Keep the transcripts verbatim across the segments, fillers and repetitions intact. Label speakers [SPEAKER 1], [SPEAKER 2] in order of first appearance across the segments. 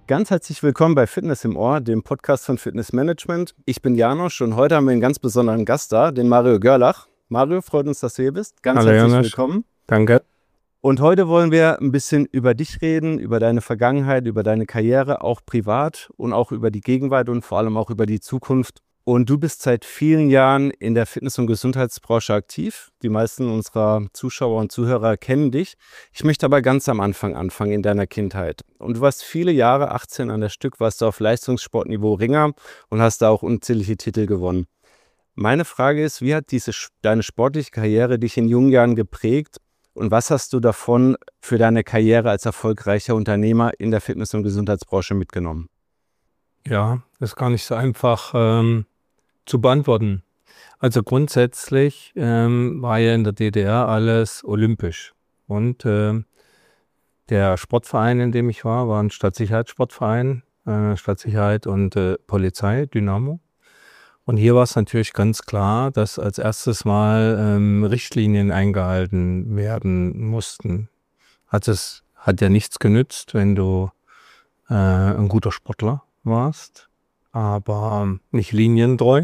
[SPEAKER 1] Ganz herzlich willkommen bei Fitness im Ohr, dem Podcast von Fitness Management. Ich bin Janosch und heute haben wir einen ganz besonderen Gast da, den Mario Görlach. Mario, freut uns, dass du hier bist. Ganz
[SPEAKER 2] Hallo,
[SPEAKER 1] herzlich
[SPEAKER 2] Janosch.
[SPEAKER 1] willkommen.
[SPEAKER 2] Danke.
[SPEAKER 1] Und heute wollen wir ein bisschen über dich reden, über deine Vergangenheit, über deine Karriere, auch privat und auch über die Gegenwart und vor allem auch über die Zukunft. Und du bist seit vielen Jahren in der Fitness- und Gesundheitsbranche aktiv. Die meisten unserer Zuschauer und Zuhörer kennen dich. Ich möchte aber ganz am Anfang anfangen, in deiner Kindheit. Und du warst viele Jahre, achtzehn an der Stück, warst du auf Leistungssportniveau Ringer und hast da auch unzählige Titel gewonnen. Meine Frage ist, wie hat diese, deine sportliche Karriere dich in jungen Jahren geprägt und was hast du davon für deine Karriere als erfolgreicher Unternehmer in der Fitness- und Gesundheitsbranche mitgenommen?
[SPEAKER 2] Ja, das ist gar nicht so einfach ähm, zu beantworten. Also grundsätzlich ähm, war ja in der D D R alles olympisch. Und äh, der Sportverein, in dem ich war, war ein Stadtsicherheitssportverein, äh, Stadtsicherheit und äh, Polizei, Dynamo. Und hier war es natürlich ganz klar, dass als erstes mal ähm, Richtlinien eingehalten werden mussten. Hat es hat ja nichts genützt, wenn du äh, ein guter Sportler warst, aber nicht linientreu.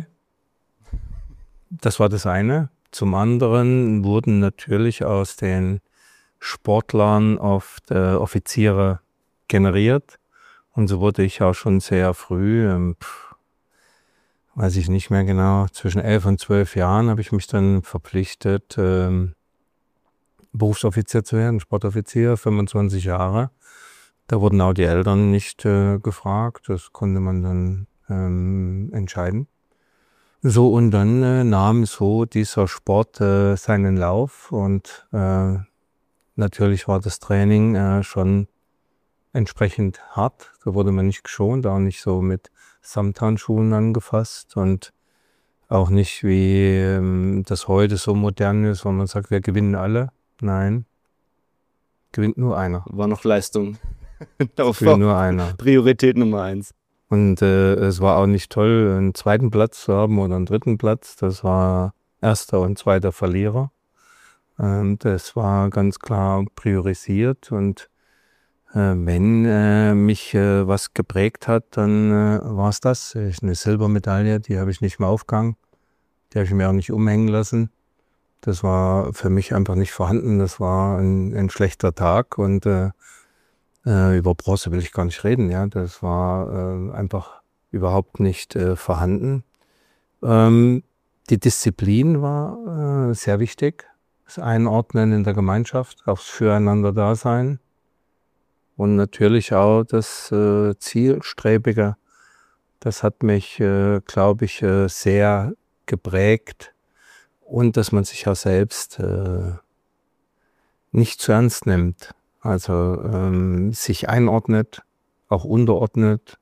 [SPEAKER 2] Das war das eine. Zum anderen wurden natürlich aus den Sportlern oft äh, Offiziere generiert. Und so wurde ich auch schon sehr früh, ähm, pff, weiß ich nicht mehr genau, zwischen elf und zwölf Jahren habe ich mich dann verpflichtet, ähm, Berufsoffizier zu werden, Sportoffizier, fünfundzwanzig Jahre. Da wurden auch die Eltern nicht äh, gefragt, das konnte man dann ähm, entscheiden. So, und dann äh, nahm so dieser Sport äh, seinen Lauf und äh, natürlich war das Training äh, schon entsprechend hart. Da wurde man nicht geschont, auch nicht so mit Samthandschuhen angefasst und auch nicht wie ähm, das heute so modern ist, wo man sagt, wir gewinnen alle. Nein, gewinnt nur einer.
[SPEAKER 1] War noch Leistung. Darauf
[SPEAKER 2] Gewinnt
[SPEAKER 1] war
[SPEAKER 2] nur einer.
[SPEAKER 1] Priorität Nummer eins.
[SPEAKER 2] Und äh, es war auch nicht toll, einen zweiten Platz zu haben oder einen dritten Platz. Das war erster und zweiter Verlierer. Ähm, das war ganz klar priorisiert. Und äh, wenn äh, mich äh, was geprägt hat, dann äh, war es das. Eine Silbermedaille, die habe ich nicht mehr aufgehangen. Die habe ich mir auch nicht umhängen lassen. Das war für mich einfach nicht vorhanden. Das war ein, ein schlechter Tag. Und äh, Äh, über Bronze will ich gar nicht reden, ja. Das war äh, einfach überhaupt nicht äh, vorhanden. Ähm, die Disziplin war äh, sehr wichtig. Das Einordnen in der Gemeinschaft, aufs Füreinander-Dasein. Und natürlich auch das äh, Zielstrebige. Das hat mich, äh, glaube ich, äh, sehr geprägt. Und dass man sich auch selbst äh, nicht zu ernst nimmt. Also ähm, sich einordnet, auch unterordnet.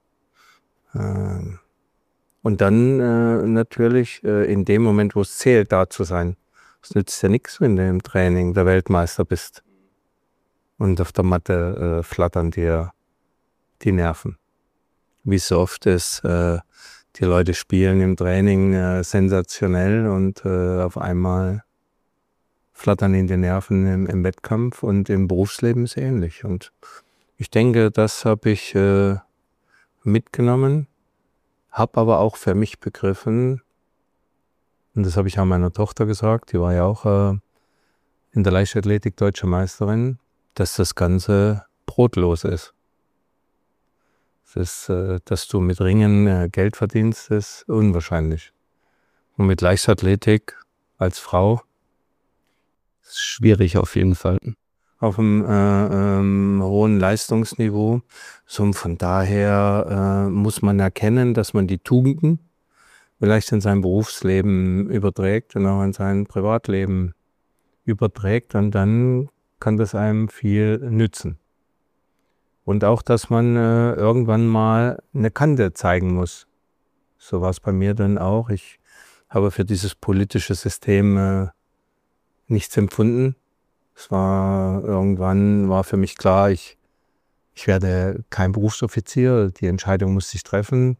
[SPEAKER 2] Äh, und dann äh, natürlich äh, in dem Moment, wo es zählt, da zu sein. Es nützt ja nichts, wenn du im Training der Weltmeister bist. Und auf der Matte äh, flattern dir die Nerven. Wie so oft ist, äh, die Leute spielen im Training äh, sensationell und äh, auf einmal flattern ihnen die Nerven im, im Wettkampf, und im Berufsleben ist ähnlich. Und ich denke, das habe ich äh, mitgenommen, habe aber auch für mich begriffen, und das habe ich auch meiner Tochter gesagt, die war ja auch äh, in der Leichtathletik deutsche Meisterin, dass das Ganze brotlos ist. Das ist, äh, dass du mit Ringen äh, Geld verdienst, ist unwahrscheinlich. Und mit Leichtathletik als Frau
[SPEAKER 1] ist schwierig auf jeden Fall.
[SPEAKER 2] Auf einem äh, ähm, hohen Leistungsniveau. So, und von daher äh, muss man erkennen, dass man die Tugenden vielleicht in sein Berufsleben überträgt und auch in sein Privatleben überträgt, und dann kann das einem viel nützen. Und auch, dass man äh, irgendwann mal eine Kante zeigen muss. So war es bei mir dann auch. Ich habe für dieses politische System äh, nichts empfunden. Es war irgendwann war für mich klar, ich, ich werde kein Berufsoffizier. Die Entscheidung musste ich treffen.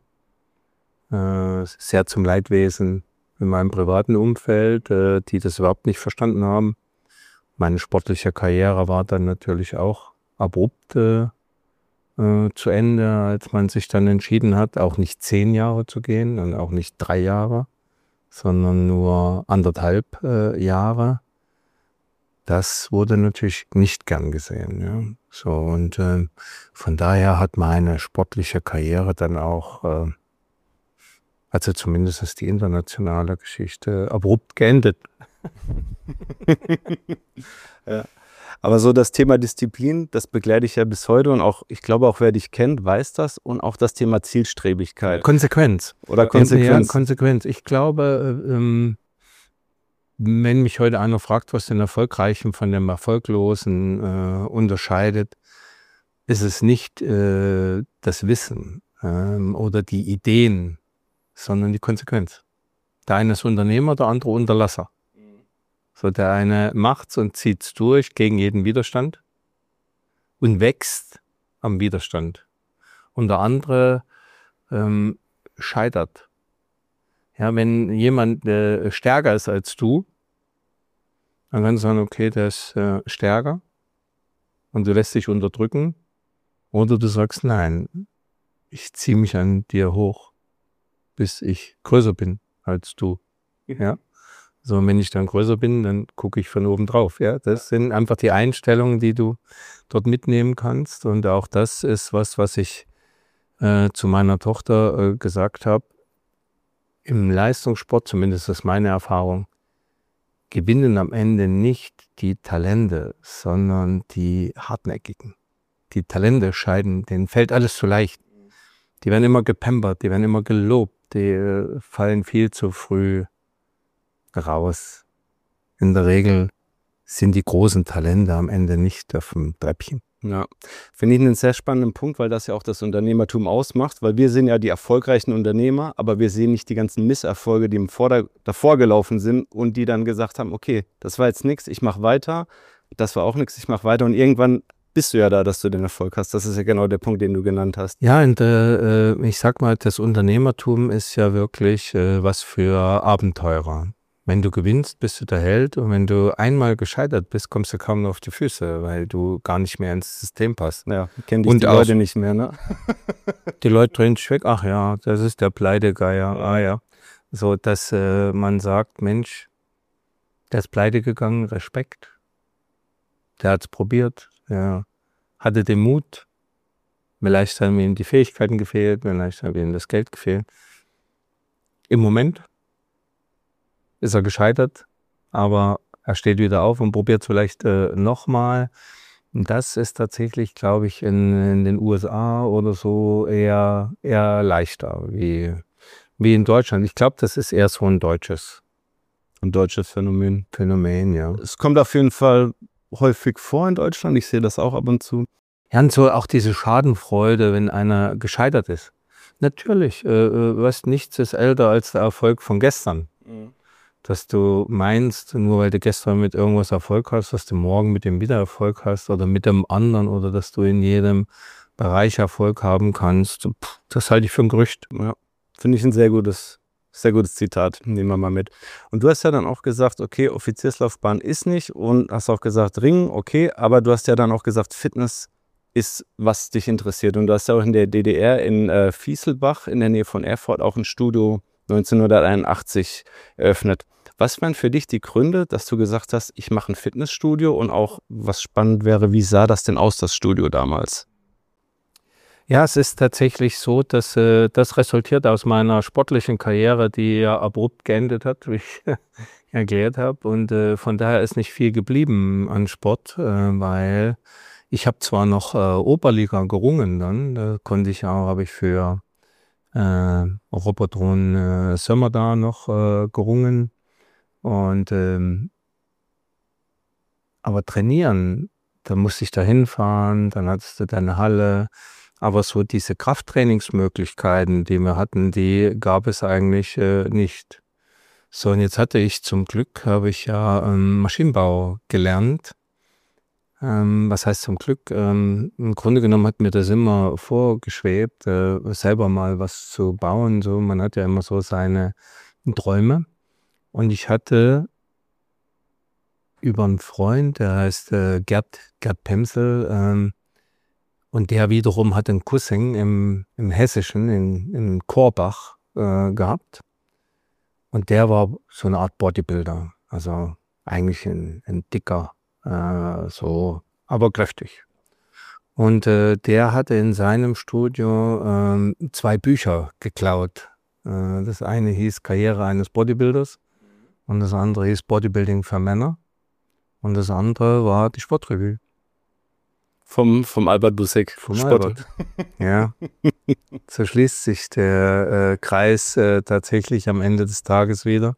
[SPEAKER 2] Äh, sehr zum Leidwesen in meinem privaten Umfeld, äh, die das überhaupt nicht verstanden haben. Meine sportliche Karriere war dann natürlich auch abrupt äh, äh, zu Ende, als man sich dann entschieden hat, auch nicht zehn Jahre zu gehen und auch nicht drei Jahre, sondern nur anderthalb äh, Jahre. Das wurde natürlich nicht gern gesehen. Ja. So, und äh, von daher hat meine sportliche Karriere dann auch, äh, also zumindest die internationale Geschichte, abrupt geendet.
[SPEAKER 1] Ja. Aber so das Thema Disziplin, das begleite ich ja bis heute und auch, ich glaube auch, wer dich kennt, weiß das und auch das Thema Zielstrebigkeit.
[SPEAKER 2] Konsequenz.
[SPEAKER 1] Oder Konsequenz.
[SPEAKER 2] Ja, Konsequenz. Ich glaube, ähm, wenn mich heute einer fragt, was den Erfolgreichen von dem Erfolglosen äh, unterscheidet, ist es nicht äh, das Wissen ähm, oder die Ideen, sondern die Konsequenz. Der eine ist Unternehmer, der andere Unterlasser. So, der eine macht's und zieht's durch gegen jeden Widerstand und wächst am Widerstand. Und der andere ähm, scheitert. Ja, wenn jemand äh, stärker ist als du, dann kannst du sagen, okay, der ist äh, stärker und du lässt dich unterdrücken. Oder du sagst, nein, ich ziehe mich an dir hoch, bis ich größer bin als du. Ja. So, und wenn ich dann größer bin, dann gucke ich von oben drauf. Ja, das sind einfach die Einstellungen, die du dort mitnehmen kannst. Und auch das ist was, was ich äh, zu meiner Tochter äh, gesagt habe. Im Leistungssport, zumindest ist meine Erfahrung, gewinnen am Ende nicht die Talente, sondern die Hartnäckigen. Die Talente scheiden, denen fällt alles zu leicht. Die werden immer gepampert, die werden immer gelobt, die äh, fallen viel zu früh raus. In der Regel sind die großen Talente am Ende nicht auf dem Treppchen.
[SPEAKER 1] Ja, finde ich einen sehr spannenden Punkt, weil das ja auch das Unternehmertum ausmacht, weil wir sehen ja die erfolgreichen Unternehmer, aber wir sehen nicht die ganzen Misserfolge, die im Vorder- davor gelaufen sind und die dann gesagt haben, okay, das war jetzt nichts, ich mache weiter, das war auch nichts, ich mache weiter und irgendwann bist du ja da, dass du den Erfolg hast. Das ist ja genau der Punkt, den du genannt hast.
[SPEAKER 2] Ja, und äh, ich sag mal, das Unternehmertum ist ja wirklich äh, was für Abenteurer. Wenn du gewinnst, bist du der Held und wenn du einmal gescheitert bist, kommst du kaum noch auf die Füße, weil du gar nicht mehr ins System passt.
[SPEAKER 1] Ja, kennen dich
[SPEAKER 2] Und
[SPEAKER 1] die
[SPEAKER 2] auch-
[SPEAKER 1] Leute nicht mehr, ne?
[SPEAKER 2] Die Leute drehen sich weg, ach ja, das ist der Pleitegeier, ah ja. So, dass äh, man sagt, Mensch, der ist pleite gegangen, Respekt. Der hat's probiert, der hatte den Mut. Vielleicht haben ihm die Fähigkeiten gefehlt, vielleicht hat ihm das Geld gefehlt. Im Moment ist er gescheitert, aber er steht wieder auf und probiert es vielleicht äh, nochmal. Und das ist tatsächlich, glaube ich, in, in den U S A oder so eher, eher leichter wie, wie in Deutschland. Ich glaube, das ist eher so ein deutsches
[SPEAKER 1] Ein deutsches Phänomen.
[SPEAKER 2] Phänomen, ja.
[SPEAKER 1] Es kommt auf jeden Fall häufig vor in Deutschland. Ich sehe das auch ab und zu.
[SPEAKER 2] Ja, und so auch diese Schadenfreude, wenn einer gescheitert ist. Natürlich, äh, äh, was nichts ist älter als der Erfolg von gestern. Dass du meinst, nur weil du gestern mit irgendwas Erfolg hast, dass du morgen mit dem wieder Erfolg hast oder mit dem anderen oder dass du in jedem Bereich Erfolg haben kannst. Pff, das halte ich für ein Gerücht.
[SPEAKER 1] Ja, finde ich ein sehr gutes, sehr gutes Zitat. Nehmen wir mal mit. Und du hast ja dann auch gesagt, okay, Offizierslaufbahn ist nicht und hast auch gesagt, Ringen, okay, aber du hast ja dann auch gesagt, Fitness ist, was dich interessiert. Und du hast ja auch in der D D R in äh, Vieselbach in der Nähe von Erfurt auch ein Studio neunzehnhunderteinundachtzig eröffnet. Was waren für dich die Gründe, dass du gesagt hast, ich mache ein Fitnessstudio und auch, was spannend wäre, wie sah das denn aus, das Studio damals?
[SPEAKER 2] Ja, es ist tatsächlich so, dass äh, das resultiert aus meiner sportlichen Karriere, die ja abrupt geendet hat, wie ich erklärt habe. Und äh, von daher ist nicht viel geblieben an Sport, äh, weil ich habe zwar noch äh, Oberliga gerungen dann, da konnte ich auch, habe ich für äh, Robotron äh, Sömmerda noch äh, gerungen. Und ähm, aber trainieren, da musste ich da hinfahren, dann hattest du deine Halle. Aber so diese Krafttrainingsmöglichkeiten, die wir hatten, die gab es eigentlich äh, nicht. So, und jetzt hatte ich zum Glück, habe ich ja ähm, Maschinenbau gelernt. Ähm, was heißt zum Glück? Ähm, im Grunde genommen hat mir das immer vorgeschwebt, äh, selber mal was zu bauen. So, man hat ja immer so seine Träume. Und ich hatte über einen Freund, der heißt äh, Gerd, Gerd Pemsel, ähm, Und der wiederum hat einen Cousin im, im Hessischen, in, in Korbach äh, gehabt. Und der war so eine Art Bodybuilder. Also eigentlich ein, ein dicker, äh, so, aber kräftig. Und äh, der hatte in seinem Studio ähm, zwei Bücher geklaut. Äh, das eine hieß Karriere eines Bodybuilders und das andere hieß Bodybuilding für Männer. Und das andere war die Sportrevue.
[SPEAKER 1] Vom, vom Albert Bussek.
[SPEAKER 2] Vom Albert. Ja. So schließt sich der äh, Kreis äh, tatsächlich am Ende des Tages wieder.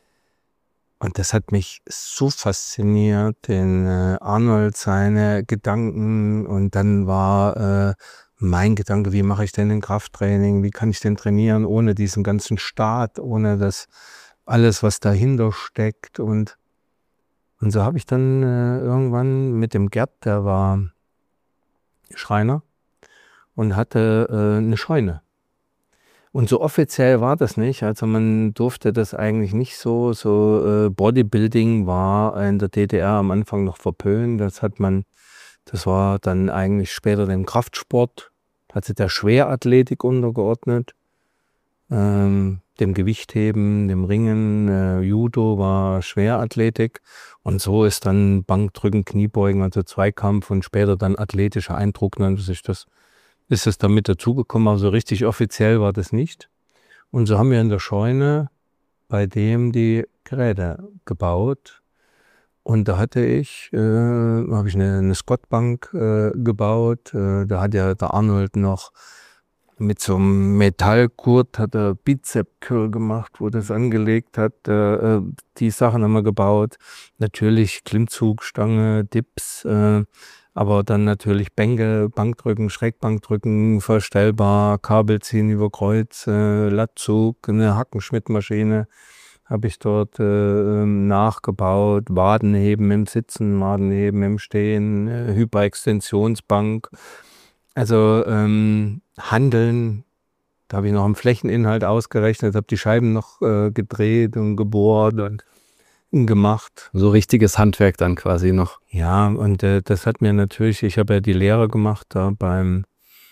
[SPEAKER 2] Und das hat mich so fasziniert, den äh, Arnold, seine Gedanken. Und dann war äh, mein Gedanke, wie mache ich denn ein Krafttraining? Wie kann ich denn trainieren ohne diesen ganzen Staat, ohne das alles, was dahinter steckt. Und, und so habe ich dann äh, irgendwann mit dem Gerd, der war Schreiner und hatte äh, eine Scheune. Und so offiziell war das nicht, also man durfte das eigentlich nicht so, so äh, Bodybuilding war in der D D R am Anfang noch verpönt, das hat man, das war dann eigentlich später dem Kraftsport, hat sich der Schwerathletik untergeordnet, ähm, dem Gewichtheben, dem Ringen, äh, Judo war Schwerathletik und so ist dann Bankdrücken, Kniebeugen, also Zweikampf und später dann athletischer Eindruck nannte sich das. Ist es damit dazugekommen, aber so richtig offiziell war das nicht. Und so haben wir in der Scheune bei dem die Geräte gebaut. Und da hatte ich, äh, habe ich eine, eine Squatbank äh, gebaut. Äh, da hat ja der Arnold noch mit so einem Metallgurt hat er Bizep-Curl gemacht, wo das angelegt hat. Äh, die Sachen haben wir gebaut. Natürlich Klimmzug, Stange, Dips, äh, aber dann natürlich Bänke, Bankdrücken, Schrägbankdrücken, verstellbar, Kabel ziehen über Kreuz, äh, Lattzug, eine Hackenschmidt-Maschine habe ich dort äh, nachgebaut, Wadenheben im Sitzen, Wadenheben im Stehen, äh, Hyperextensionsbank. Also ähm, Handeln, da habe ich noch einen Flächeninhalt ausgerechnet, habe die Scheiben noch äh, gedreht und gebohrt und gemacht.
[SPEAKER 1] So richtiges Handwerk dann quasi noch.
[SPEAKER 2] Ja, und äh, das hat mir natürlich, ich habe ja die Lehre gemacht da beim,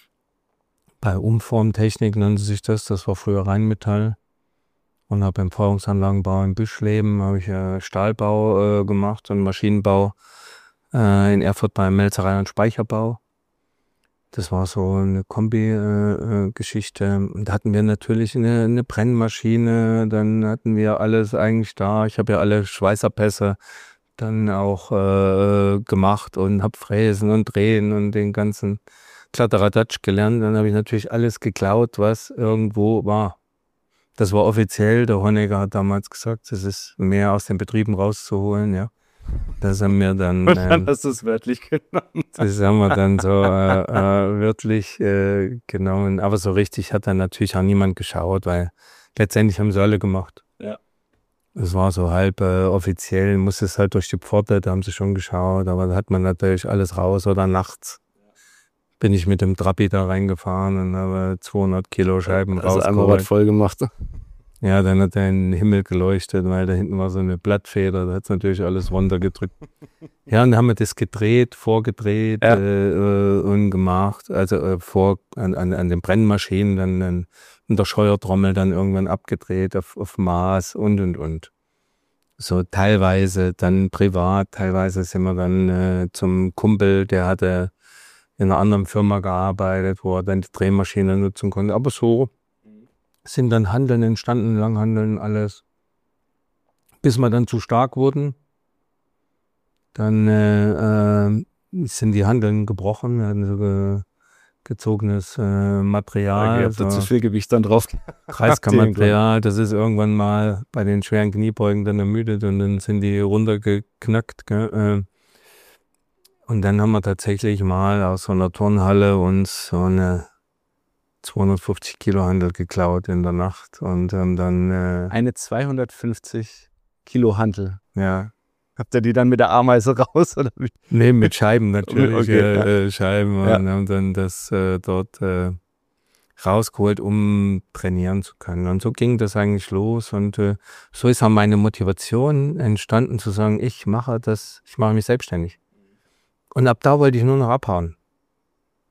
[SPEAKER 2] bei Umformtechnik nannte sich das, das war früher Rheinmetall. Und habe im Feuerungsanlagenbau in Büschleben, habe ich äh, Stahlbau äh, gemacht und Maschinenbau äh, in Erfurt bei Melzerei und Speicherbau. Das war so eine Kombi-Geschichte. Äh, äh, da hatten wir natürlich eine, eine Brennmaschine, dann hatten wir alles eigentlich da. Ich habe ja alle Schweißerpässe dann auch äh, gemacht und habe Fräsen und Drehen und den ganzen Kladderadatsch gelernt. Dann habe ich natürlich alles geklaut, was irgendwo war. Das war offiziell, der Honecker hat damals gesagt, es ist mehr aus den Betrieben rauszuholen, ja. Das haben wir dann,
[SPEAKER 1] Und dann
[SPEAKER 2] ähm,
[SPEAKER 1] hast du es wörtlich genommen.
[SPEAKER 2] das haben wir dann so äh, äh, wörtlich äh, genommen. Aber so richtig hat dann natürlich auch niemand geschaut, weil letztendlich haben sie alle gemacht.
[SPEAKER 1] Ja.
[SPEAKER 2] Es war so halb äh, offiziell, musste es halt durch die Pforte, da haben sie schon geschaut, aber da hat man natürlich alles raus oder nachts. Bin ich mit dem Trabi da reingefahren und habe zweihundert Kilo Scheiben
[SPEAKER 1] Also einmal was
[SPEAKER 2] rausgeholt.
[SPEAKER 1] voll gemacht.
[SPEAKER 2] Ja, dann hat er in den Himmel geleuchtet, weil da hinten war so eine Blattfeder, da hat es natürlich alles runtergedrückt. Ja, und dann haben wir das gedreht, vorgedreht
[SPEAKER 1] Ja.
[SPEAKER 2] äh, und gemacht, also äh, vor an, an, an den Brennmaschinen, dann an, in der Scheuertrommel dann irgendwann abgedreht auf, auf Maß und und und. So teilweise dann privat, teilweise sind wir dann äh, zum Kumpel, der hatte in einer anderen Firma gearbeitet, wo er dann die Drehmaschine nutzen konnte. Aber so sind dann Handeln entstanden, Langhandeln, alles. Bis wir dann zu stark wurden. Dann äh, äh, sind die Handeln gebrochen. Wir hatten so ge, gezogenes äh, Material.
[SPEAKER 1] Ihr habt da
[SPEAKER 2] so
[SPEAKER 1] zu viel Gewicht dann drauf.
[SPEAKER 2] Kreiskammermaterial. Das ist irgendwann mal bei den schweren Kniebeugen dann ermüdet und dann sind die runtergeknackt. Gell? Und dann haben wir tatsächlich mal aus so einer Turnhalle uns so eine zweihundertfünfzig Kilo Handel geklaut in der Nacht und haben dann äh,
[SPEAKER 1] Eine zweihundertfünfzig Kilo Hantel.
[SPEAKER 2] ja,
[SPEAKER 1] Habt ihr die dann mit der Ameise raus? Oder wie?
[SPEAKER 2] nee, mit Scheiben natürlich,
[SPEAKER 1] Okay,
[SPEAKER 2] äh,
[SPEAKER 1] ja.
[SPEAKER 2] äh, Scheiben
[SPEAKER 1] Ja.
[SPEAKER 2] und haben dann das äh, dort äh, rausgeholt, um trainieren zu können. Und so ging das eigentlich los und äh, so ist auch meine Motivation entstanden zu sagen, ich mache das, ich mache mich selbstständig. Und ab da wollte ich nur noch abhauen.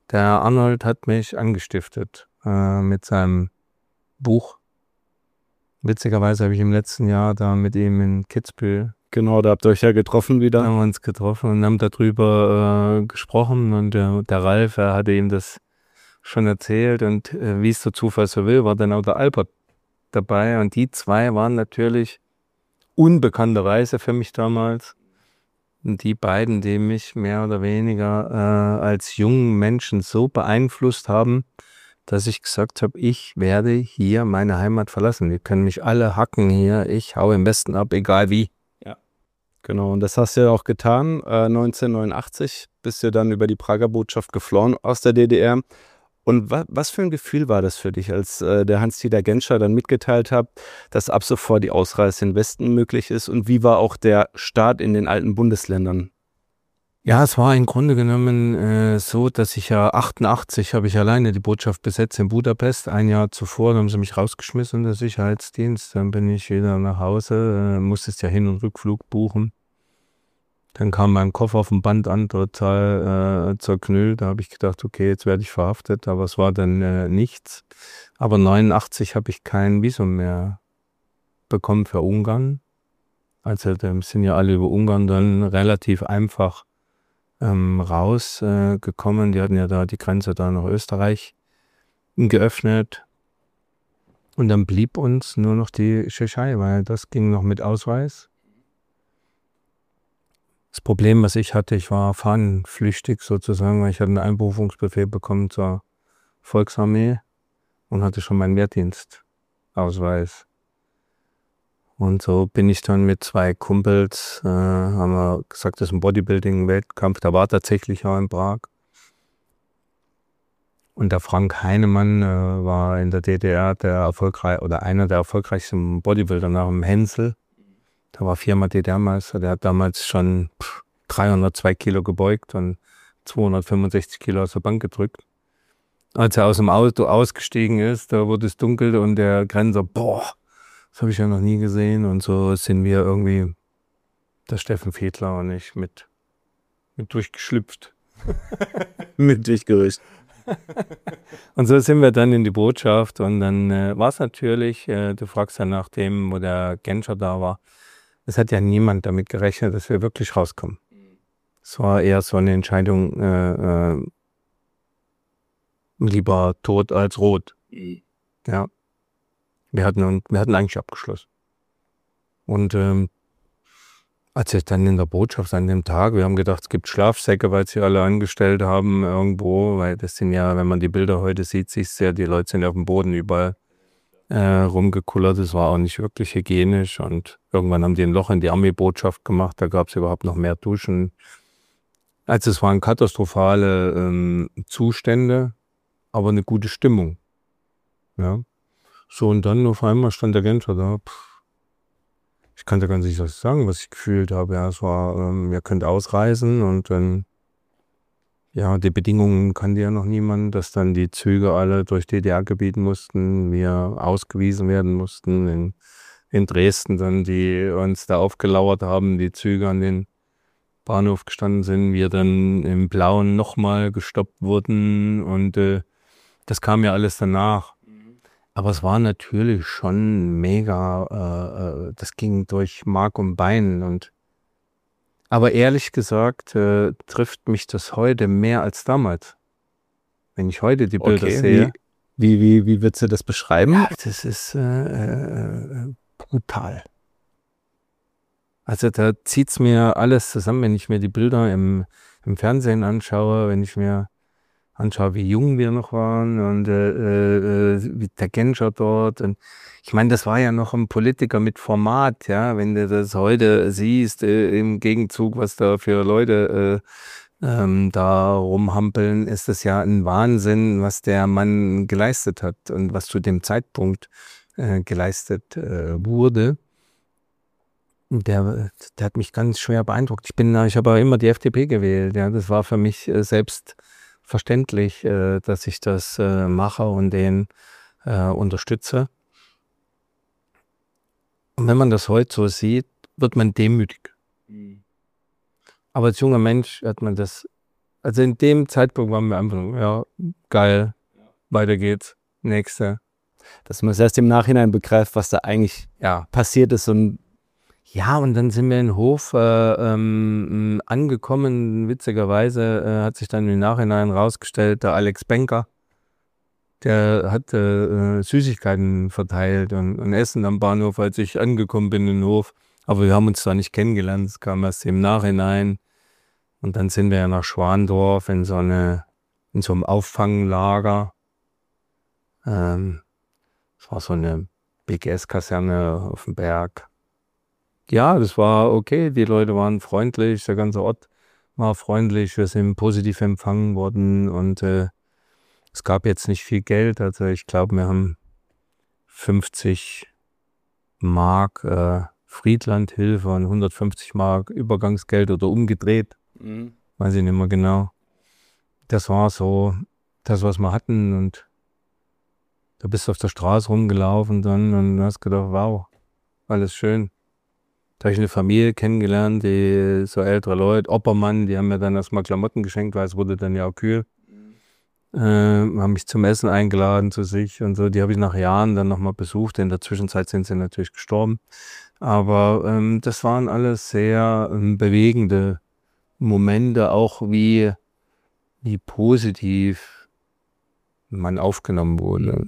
[SPEAKER 2] Der Arnold hat mich angestiftet äh, mit seinem Buch. Witzigerweise habe ich im letzten Jahr da mit ihm in Kitzbühel.
[SPEAKER 1] Genau, da habt ihr euch ja getroffen wieder.
[SPEAKER 2] Haben wir uns getroffen und haben darüber äh, gesprochen und der, der Ralf, er hatte ihm das schon erzählt und äh, wie es der Zufall so will, war dann auch der Albert dabei und die zwei waren natürlich unbekannterweise für mich damals und die beiden, die mich mehr oder weniger äh, als jungen Menschen so beeinflusst haben, dass ich gesagt habe, ich werde hier meine Heimat verlassen. Die können mich alle hacken hier, ich hau im Westen ab, egal wie.
[SPEAKER 1] Ja. Genau, und das hast du ja auch getan. Äh, neunzehnhundertneunundachtzig bist du dann über die Prager Botschaft geflohen aus der D D R. Und wa was für ein Gefühl war das für dich, als äh, der Hans-Dieter Genscher dann mitgeteilt hat, dass ab sofort die Ausreise in den Westen möglich ist? Und wie war auch der Start in den alten Bundesländern?
[SPEAKER 2] Ja, es war im Grunde genommen äh, so, dass ich ja achtundachtzig habe ich alleine die Botschaft besetzt in Budapest. Ein Jahr zuvor haben sie mich rausgeschmissen, der Sicherheitsdienst. Dann bin ich wieder nach Hause, äh, musste ja Hin- und Rückflug buchen. Dann kam mein Koffer auf dem Band an, total äh, zerknüllt. Da habe ich gedacht, okay, jetzt werde ich verhaftet, aber es war dann äh, nichts. Aber neunundachtzig habe ich kein Visum mehr bekommen für Ungarn. Also da sind ja alle über Ungarn dann relativ einfach ähm, rausgekommen. Äh, die hatten ja da die Grenze da nach Österreich geöffnet. Und dann blieb uns nur noch die Tschechei, weil das ging noch mit Ausweis. Das Problem, was ich hatte, ich war fahnenflüchtig sozusagen, weil ich hatte einen Einberufungsbefehl bekommen zur Volksarmee und hatte schon meinen Wehrdienstausweis. Und so bin ich dann mit zwei Kumpels, äh, haben wir gesagt, das ist ein Bodybuilding-Wettkampf, der war tatsächlich auch in Prag. Und der Frank Heinemann äh, war in der D D R der erfolgreich oder einer der erfolgreichsten Bodybuilder nach dem Hensel. Der war viermal D D R-Meister, der hat damals schon pff, dreihundertzwei Kilo gebeugt und zweihundertfünfundsechzig Kilo aus der Bank gedrückt. Als er aus dem Auto ausgestiegen ist, da wurde es dunkel und der Grenzer, boah, das habe ich ja noch nie gesehen. Und so sind wir irgendwie, der Steffen Fiedler und ich, mit, mit durchgeschlüpft.
[SPEAKER 1] Mit durchgerüstet.
[SPEAKER 2] Und so sind wir dann in die Botschaft und dann äh, war es natürlich, äh, du fragst ja nach dem, wo der Genscher da war, es hat ja niemand damit gerechnet, dass wir wirklich rauskommen. Es war eher so eine Entscheidung, äh, äh, lieber tot als rot. Ja. Wir hatten, wir hatten eigentlich abgeschlossen. Und ähm, als ich dann in der Botschaft an dem Tag, wir haben gedacht, es gibt Schlafsäcke, weil sie alle angestellt haben irgendwo, weil das sind ja, wenn man die Bilder heute sieht, siehst du ja, die Leute sind auf dem Boden überall äh, rumgekullert. Das war auch nicht wirklich hygienisch und irgendwann haben die ein Loch in die Armeebotschaft gemacht, da gab es überhaupt noch mehr Duschen. Also es waren katastrophale ähm, Zustände, aber eine gute Stimmung. Ja. So, und dann auf einmal stand der Genscher da. Pff. Ich kann da ganz nicht sagen, was ich gefühlt habe. Ja, es war, ähm, ihr könnt ausreisen und dann, ja, die Bedingungen kannte ja noch niemand, dass dann die Züge alle durch D D R-Gebiet mussten, wir ausgewiesen werden mussten. In, in Dresden dann, die uns da aufgelauert haben, die Züge an den Bahnhof gestanden sind, wir dann im Blauen nochmal gestoppt wurden und äh, das kam ja alles danach. Aber es war natürlich schon mega, äh, äh, das ging durch Mark und Bein. Und, aber ehrlich gesagt äh, trifft mich das heute mehr als damals. Wenn ich heute die Bilder
[SPEAKER 1] Okay,
[SPEAKER 2] sehe.
[SPEAKER 1] Wie, wie, wie, wie würdest du das beschreiben?
[SPEAKER 2] Ja, das ist äh, äh, brutal. Also da zieht es mir alles zusammen, wenn ich mir die Bilder im, im Fernsehen anschaue, wenn ich mir anschaue, wie jung wir noch waren und äh, äh, wie der Genscher dort. Und ich meine, das war ja noch ein Politiker mit Format, ja, wenn du das heute siehst, äh, im Gegenzug, was da für Leute äh, ähm, da rumhampeln, ist das ja ein Wahnsinn, was der Mann geleistet hat und was zu dem Zeitpunkt äh, geleistet äh, wurde. Der, der hat mich ganz schwer beeindruckt. Ich bin, ich habe immer die F D P gewählt, ja, das war für mich äh, selbst verständlich, äh, dass ich das äh, mache und den äh, unterstütze. Und wenn man das heute so sieht, wird man demütig. Mhm. Aber als junger Mensch hat man das Also in dem Zeitpunkt waren wir einfach, ja, geil, weiter geht's, nächste.
[SPEAKER 1] Dass man es erst im Nachhinein begreift, was da eigentlich
[SPEAKER 2] Ja.
[SPEAKER 1] passiert ist. Und
[SPEAKER 2] Ja, und dann sind wir in Hof äh, ähm, angekommen. Witzigerweise äh, hat sich dann im Nachhinein rausgestellt, der Alex Benker, der hat äh, Süßigkeiten verteilt und, und Essen am Bahnhof, als ich angekommen bin in Hof. Aber wir haben uns da nicht kennengelernt, es kam erst im Nachhinein. Und dann sind wir ja nach Schwandorf in so eine, in so einem Auffanglager. Ähm, das war so eine B G S-Kaserne auf dem Berg. Ja, das war okay, die Leute waren freundlich, der ganze Ort war freundlich, wir sind positiv empfangen worden und äh, es gab jetzt nicht viel Geld, also ich glaube, wir haben fünfzig Mark äh, Friedlandhilfe und hundertfünfzig Mark Übergangsgeld oder umgedreht,
[SPEAKER 1] mhm.
[SPEAKER 2] weiß ich nicht mehr genau. Das war so das, was wir hatten und da bist du auf der Straße rumgelaufen dann und hast gedacht, wow, alles schön. Da habe ich eine Familie kennengelernt, die so ältere Leute, Oppermann, die haben mir dann erstmal Klamotten geschenkt, weil es wurde dann ja auch kühl. Äh, haben mich zum Essen eingeladen zu sich und so. Die habe ich nach Jahren dann nochmal besucht. In der Zwischenzeit sind sie natürlich gestorben. Aber ähm, das waren alles sehr ähm, bewegende Momente, auch wie, wie positiv man aufgenommen wurde.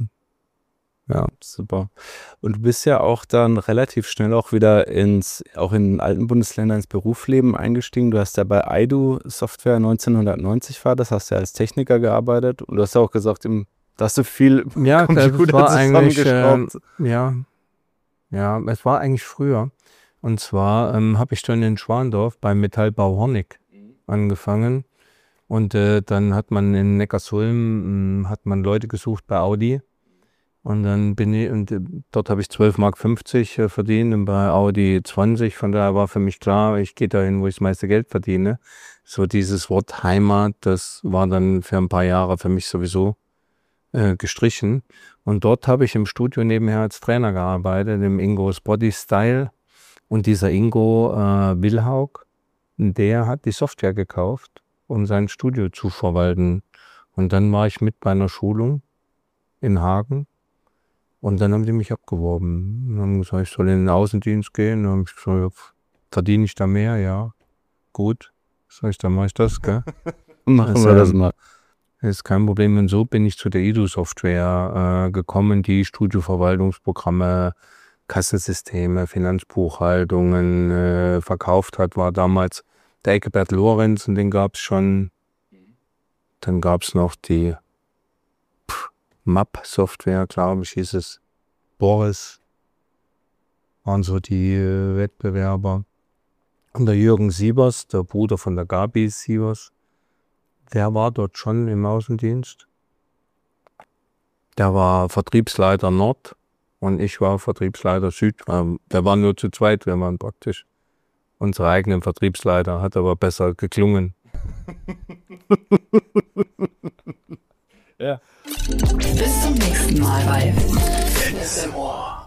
[SPEAKER 1] Ja, super. Und du bist ja auch dann relativ schnell auch wieder ins, auch in den alten Bundesländern ins Berufsleben eingestiegen. Du hast ja bei Aidu Software neunzehnhundertneunzig war, das hast du ja als Techniker gearbeitet und du hast ja auch gesagt, im, da hast du viel
[SPEAKER 2] ja,
[SPEAKER 1] Computer
[SPEAKER 2] war eigentlich, äh,
[SPEAKER 1] zusammengeschraubt.
[SPEAKER 2] ja, ja, es war eigentlich früher. Und zwar ähm, habe ich schon in Schwandorf beim Metallbau Hornig angefangen. Und äh, dann hat man in Neckarsulm, mh, hat man Leute gesucht bei Audi. Und dann bin ich, und äh, dort habe ich zwölf Mark fünfzig äh, verdient und bei Audi zwanzig. Von daher war für mich klar, ich gehe dahin, wo ich das meiste Geld verdiene. So dieses Wort Heimat, das war dann für ein paar Jahre für mich sowieso äh, gestrichen. Und dort habe ich im Studio nebenher als Trainer gearbeitet, im Ingo's Body Style. Und dieser Ingo äh, Wilhaug, der hat die Software gekauft, um sein Studio zu verwalten. Und dann war ich mit bei einer Schulung in Hagen. Und dann haben die mich abgeworben. Dann haben gesagt, ich soll in den Außendienst gehen. Dann habe ich gesagt, verdiene ich da mehr? Ja. Gut. Sag ich, dann mache ich das, gell?
[SPEAKER 1] Machen
[SPEAKER 2] das,
[SPEAKER 1] wir das
[SPEAKER 2] ähm,
[SPEAKER 1] mal.
[SPEAKER 2] Ist kein Problem. Und so bin ich zu der Aidu-Software äh, gekommen, die Studioverwaltungsprogramme, Kassensysteme, Finanzbuchhaltungen äh, verkauft hat, war damals der Eckebert Lorenz und den gab es schon. Dann gab es noch die M A P-Software, glaube ich, hieß es. Boris waren so die äh, Wettbewerber. Und der Jürgen Sievers, der Bruder von der Gabi Sievers, der war dort schon im Außendienst. Der war Vertriebsleiter Nord und ich war Vertriebsleiter Süd. Ähm, wir waren nur zu zweit, wir waren praktisch unsere eigenen Vertriebsleiter, hat aber besser geklungen.
[SPEAKER 3] Ja. Bis zum nächsten Mal bei Fitness im Ohr.